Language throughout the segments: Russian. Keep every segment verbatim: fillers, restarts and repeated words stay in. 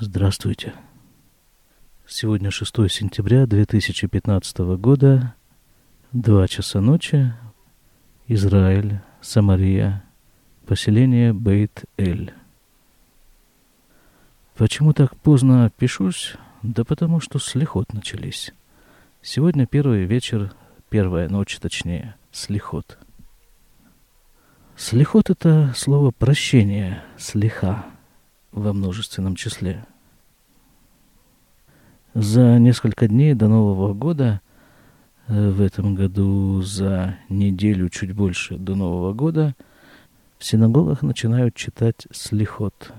Здравствуйте. Сегодня шестое сентября две тысячи пятнадцатого года, два часа ночи, Израиль, Самария, поселение Бейт-Эль. Почему так поздно пишусь? Да потому что слихот начались. Сегодня первый вечер, первая ночь точнее, слихот. Слихот — это слово прощение, слиха, во множественном числе. За несколько дней до Нового года, в этом году за неделю чуть больше до Нового года, в синагогах начинают читать слихот.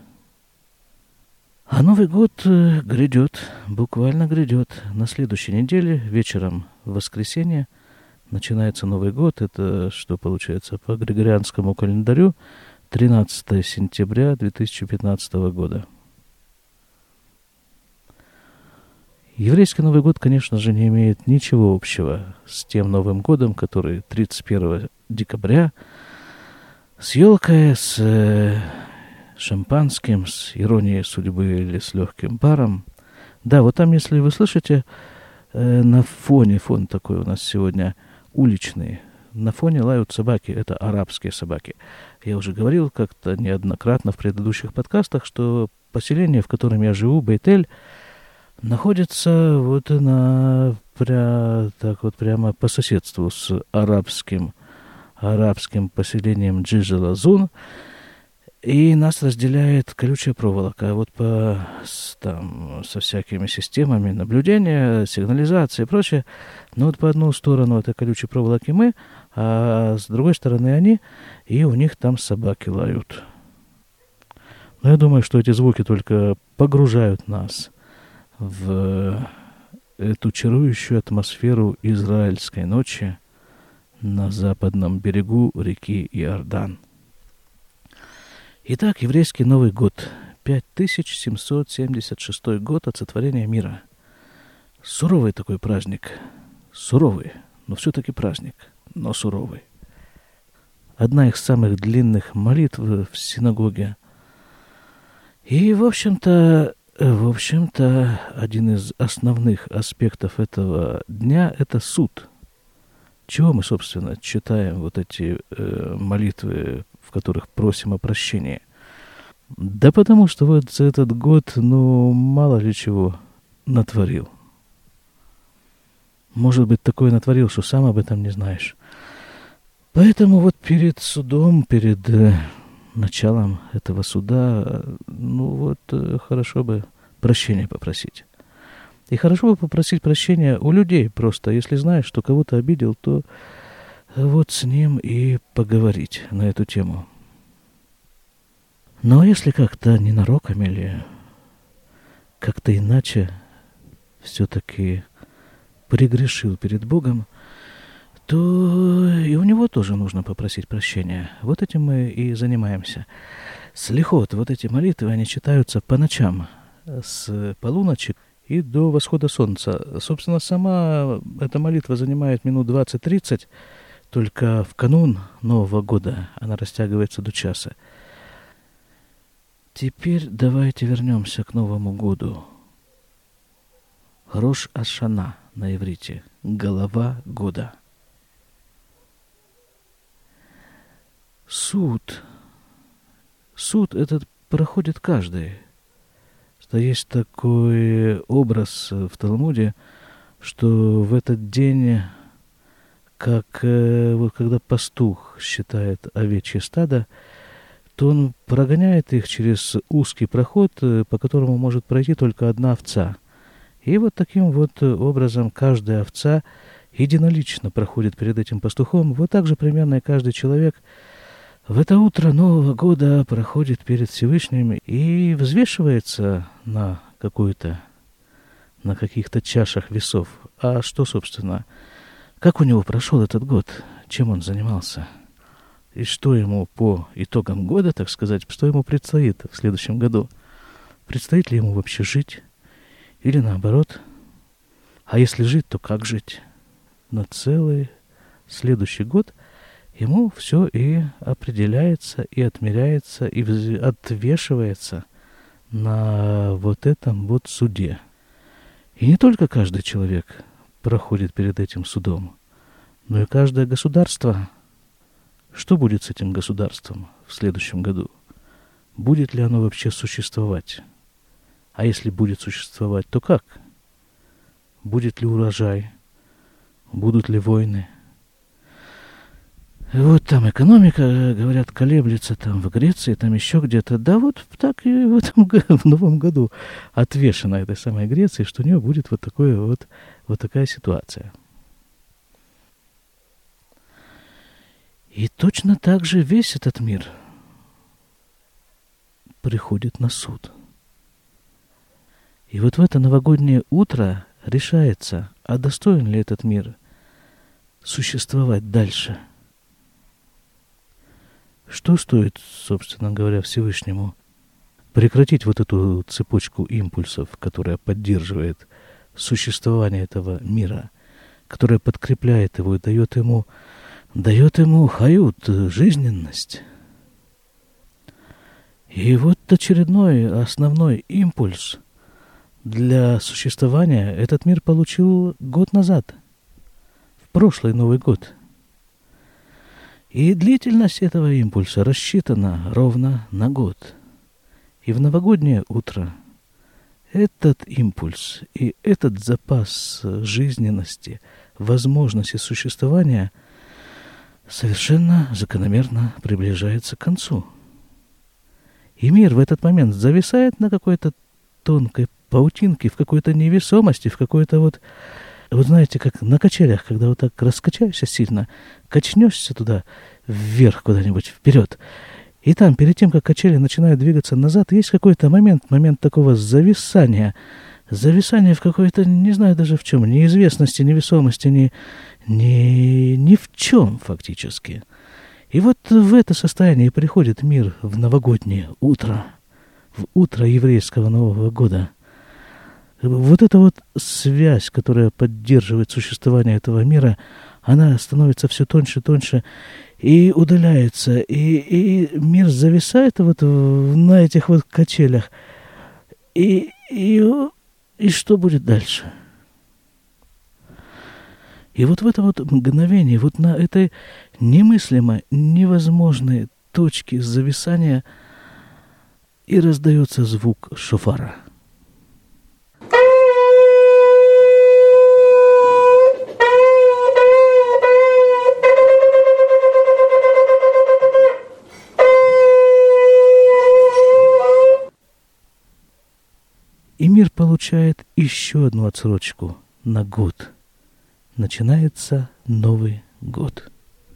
А Новый год грядет, буквально грядет. На следующей неделе, вечером в воскресенье, начинается Новый год. Это что получается по григорианскому календарю? тринадцатое сентября две тысячи пятнадцатого года. Еврейский Новый год, конечно же, не имеет ничего общего с тем Новым годом, который тридцать первого декабря, с елкой, с э, шампанским, с иронией судьбы или с легким паром. Да, вот там, если вы слышите, э, на фоне, фон такой у нас сегодня уличный, на фоне лают собаки, это арабские собаки. Я уже говорил как-то неоднократно в предыдущих подкастах, что поселение, в котором я живу, Бейт-Эль, находится вот на, пря, так вот прямо по соседству с арабским, арабским поселением Джижелазун, и нас разделяет колючая проволока. А вот по, с, там, со всякими системами наблюдения, сигнализации и прочее, ну вот по одну сторону этой колючей проволоки мы, а с другой стороны они, и у них там собаки лают. Но я думаю, что эти звуки только погружают нас в эту чарующую атмосферу израильской ночи на западном берегу реки Иордан. Итак, еврейский Новый год, пять тысяч семьсот семьдесят шестой год от сотворения мира. Суровый такой праздник, суровый, но все-таки праздник, но суровый. Одна из самых длинных молитв в синагоге. И, в общем-то, В общем-то, один из основных аспектов этого дня – это суд. Чего мы, собственно, читаем вот эти э, молитвы, в которых просим о прощении? Да потому что вот за этот год, ну, мало ли чего натворил. Может быть, такое натворил, что сам об этом не знаешь. Поэтому вот перед судом, перед... Э, началом этого суда, ну вот, хорошо бы прощения попросить. И хорошо бы попросить прощения у людей просто. Если знаешь, что кого-то обидел, то вот с ним и поговорить на эту тему. Но если как-то ненароком или как-то иначе все-таки прегрешил перед Богом, то и у него тоже нужно попросить прощения. Вот этим мы и занимаемся. Слихот, вот эти молитвы, они читаются по ночам, с полуночи и до восхода солнца. Собственно, сама эта молитва занимает минут двадцать-тридцать, только в канун Нового года она растягивается до часа. Теперь давайте вернемся к Новому году. Рош аш-Шана на иврите, голова года. Суд. Суд этот проходит каждый. Что есть такой образ в Талмуде, что в этот день, как э, вот когда пастух считает овечье стадо, то он прогоняет их через узкий проход, по которому может пройти только одна овца. И вот таким вот образом каждая овца единолично проходит перед этим пастухом. Вот так же примерно и каждый человек в это утро Нового года проходит перед Всевышним и взвешивается на какую-то, на каких-то чашах весов. А что, собственно, как у него прошел этот год, чем он занимался, и что ему по итогам года, так сказать, что ему предстоит в следующем году. Предстоит ли ему вообще жить или наоборот? А если жить, то как жить? На целый следующий год ему все и определяется, и отмеряется, и отвешивается на вот этом вот суде. И не только каждый человек проходит перед этим судом, но и каждое государство. Что будет с этим государством в следующем году? Будет ли оно вообще существовать? А если будет существовать, то как? Будет ли урожай? Будут ли войны? Вот там экономика, говорят, колеблется там в Греции, там еще где-то. Да вот так и в этом в новом году отвешена этой самой Греции, что у нее будет вот, такое вот, вот такая ситуация. И точно так же весь этот мир приходит на суд. И вот в это новогоднее утро решается, а достоин ли этот мир существовать дальше. Что стоит, собственно говоря, Всевышнему прекратить вот эту цепочку импульсов, которая поддерживает существование этого мира, которая подкрепляет его и дает ему, дает ему хают, жизненность. И вот очередной основной импульс для существования этот мир получил год назад, в прошлый Новый год. И длительность этого импульса рассчитана ровно на год. И в новогоднее утро этот импульс и этот запас жизненности, возможности существования совершенно закономерно приближается к концу. И мир в этот момент зависает на какой-то тонкой паутинке, в какой-то невесомости, в какой-то вот... Вот знаете, как на качелях, когда вот так раскачаешься сильно, качнешься туда, вверх куда-нибудь, вперед. И там, перед тем, как качели начинают двигаться назад, есть какой-то момент, момент такого зависания. Зависание в какой-то, не знаю даже в чем, неизвестности, невесомости, ни, ни, ни в чем фактически. И вот в это состояние приходит мир в новогоднее утро, в утро еврейского Нового года. Вот эта вот связь, которая поддерживает существование этого мира, она становится все тоньше, тоньше и удаляется. И, и мир зависает вот на этих вот качелях. И, и, и что будет дальше? И вот в это вот мгновение, вот на этой немыслимой, невозможной точке зависания и раздается звук шофара. И мир получает еще одну отсрочку на год. Начинается Новый год.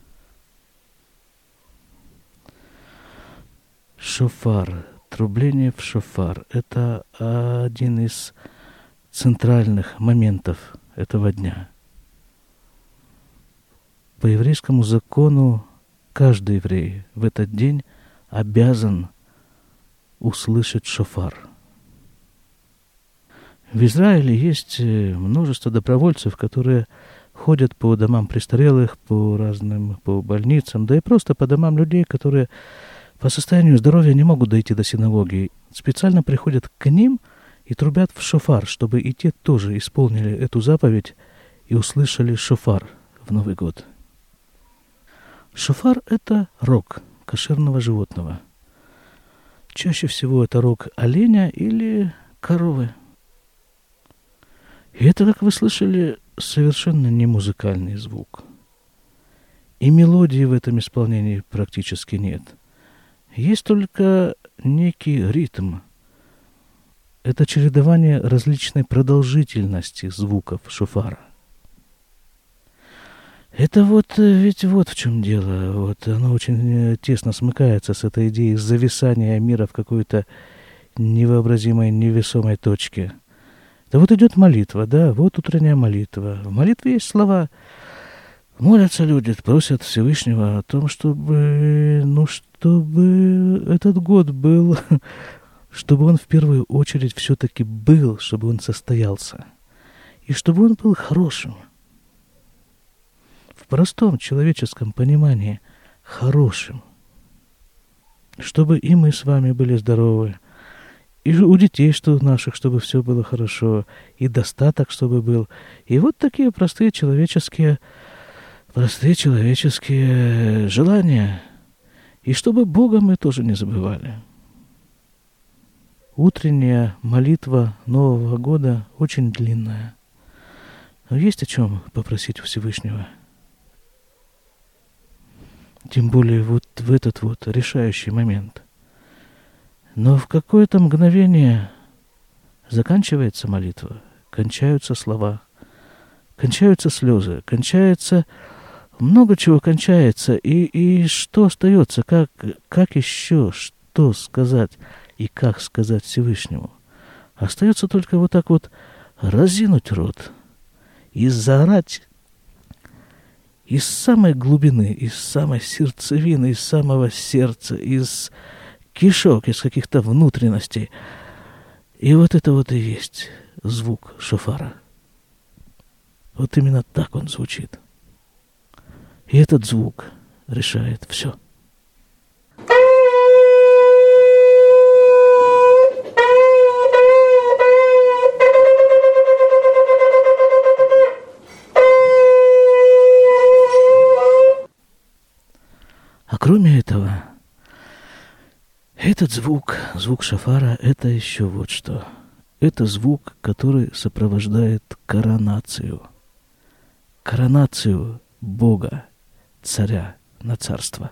Шофар, трубление в шофар – это один из центральных моментов этого дня. По еврейскому закону каждый еврей в этот день обязан услышать шофар. В Израиле есть множество добровольцев, которые ходят по домам престарелых, по разным, по больницам, да и просто по домам людей, которые по состоянию здоровья не могут дойти до синагоги. Специально приходят к ним и трубят в шофар, чтобы и те тоже исполнили эту заповедь и услышали шофар в Новый год. Шофар – это рог кошерного животного. Чаще всего это рог оленя или коровы. И это, как вы слышали, совершенно не музыкальный звук. И мелодии в этом исполнении практически нет. Есть только некий ритм. Это чередование различной продолжительности звуков шофара. Это вот, ведь вот в чем дело. Вот оно очень тесно смыкается с этой идеей зависания мира в какой-то невообразимой невесомой точке. Да вот идет молитва, да, вот утренняя молитва. В молитве есть слова. Молятся люди, просят Всевышнего о том, чтобы, ну, чтобы этот год был, чтобы он в первую очередь все-таки был, чтобы он состоялся. И чтобы он был хорошим. В простом человеческом понимании хорошим. Чтобы и мы с вами были здоровы, и у детей, что наших, чтобы все было хорошо, и достаток, чтобы был. И вот такие простые человеческие, простые человеческие желания. И чтобы Бога мы тоже не забывали. Утренняя молитва Нового года очень длинная. Но есть о чем попросить у Всевышнего. Тем более вот в этот вот решающий момент. Но в какое-то мгновение заканчивается молитва, кончаются слова, кончаются слезы, кончается много чего кончается. И, и что остается? Как, как еще что сказать и как сказать Всевышнему? Остается только вот так вот разинуть рот и заорать из самой глубины, из самой сердцевины, из самого сердца, из кишок, из каких-то внутренностей. И вот это вот и есть звук шофара. Вот именно так он звучит. И этот звук решает все. А кроме этого, этот звук, звук шофара, это еще вот что. Это звук, который сопровождает коронацию. Коронацию Бога, царя на царство.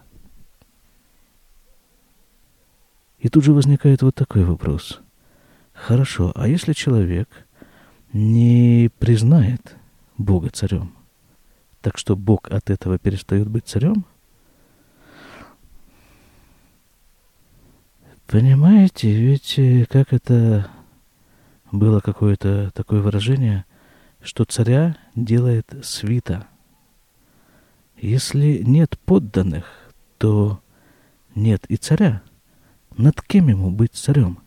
И тут же возникает вот такой вопрос. Хорошо, а если человек не признает Бога царем, так что Бог от этого перестает быть царем? Понимаете, ведь как это было какое-то такое выражение, что царя делает свита. Если нет подданных, то нет и царя. Над кем ему быть царем?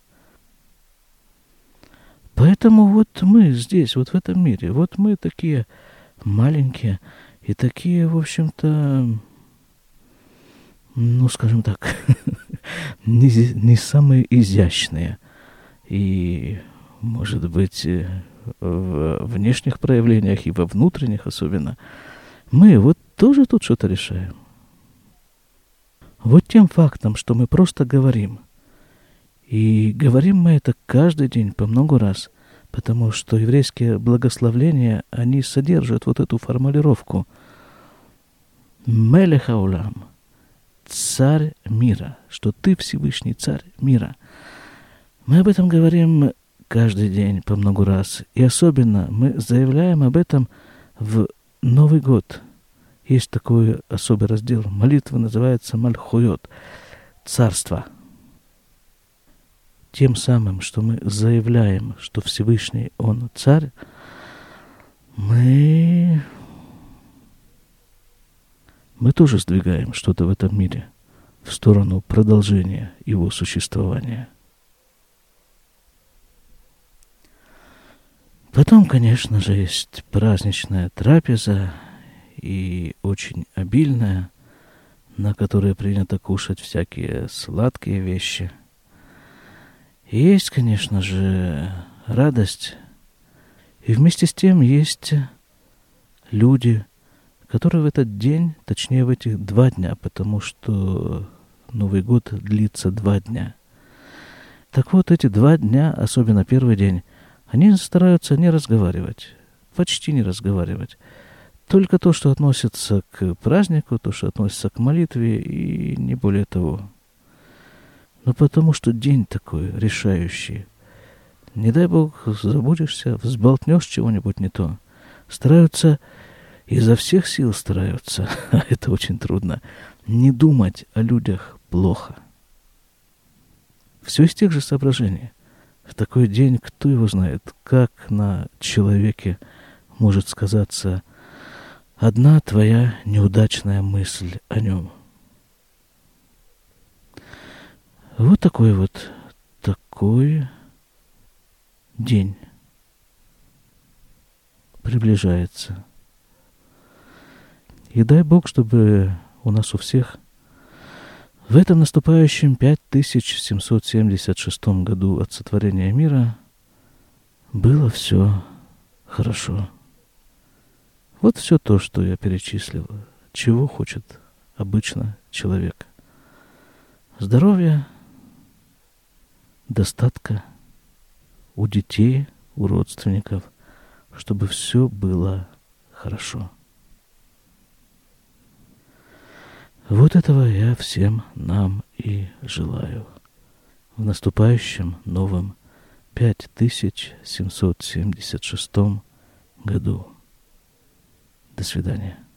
Поэтому вот мы здесь, вот в этом мире, вот мы такие маленькие и такие, в общем-то, ну, скажем так, не, не самые изящные. И, может быть, в внешних проявлениях и во внутренних особенно, мы вот тоже тут что-то решаем. Вот тем фактом, что мы просто говорим. И говорим мы это каждый день по много раз, потому что еврейские благословления, они содержат вот эту формулировку «Мелех хаолам», царь мира, что ты Всевышний царь мира. Мы об этом говорим каждый день по много раз. И особенно мы заявляем об этом в Новый год. Есть такой особый раздел молитвы, называется Мальхуйот, царство. Тем самым, что мы заявляем, что Всевышний Он царь, мы... Мы тоже сдвигаем что-то в этом мире в сторону продолжения его существования. Потом, конечно же, есть праздничная трапеза, и очень обильная, на которой принято кушать всякие сладкие вещи. И есть, конечно же, радость, и вместе с тем есть люди, которые в этот день, точнее в эти два дня, потому что Новый год длится два дня. Так вот, эти два дня, особенно первый день, они стараются не разговаривать, почти не разговаривать. Только то, что относится к празднику, то, что относится к молитве, и не более того. Но потому что день такой решающий. Не дай Бог, забудешься, взболтнешь чего-нибудь не то. Стараются... Изо всех сил стараются, а это очень трудно, не думать о людях плохо. Все из тех же соображений. В такой день, кто его знает, как на человеке может сказаться одна твоя неудачная мысль о нем. Вот такой вот, такой день приближается. И дай Бог, чтобы у нас у всех В этом наступающем пять тысяч семьсот семьдесят шестом году от сотворения мира было все хорошо. Вот все то, что я перечислил, чего хочет обычно человек. Здоровья, достатка у детей, у родственников, чтобы все было хорошо. Вот этого я всем нам и желаю в наступающем новом пять тысяч семьсот семьдесят шестом году. До свидания.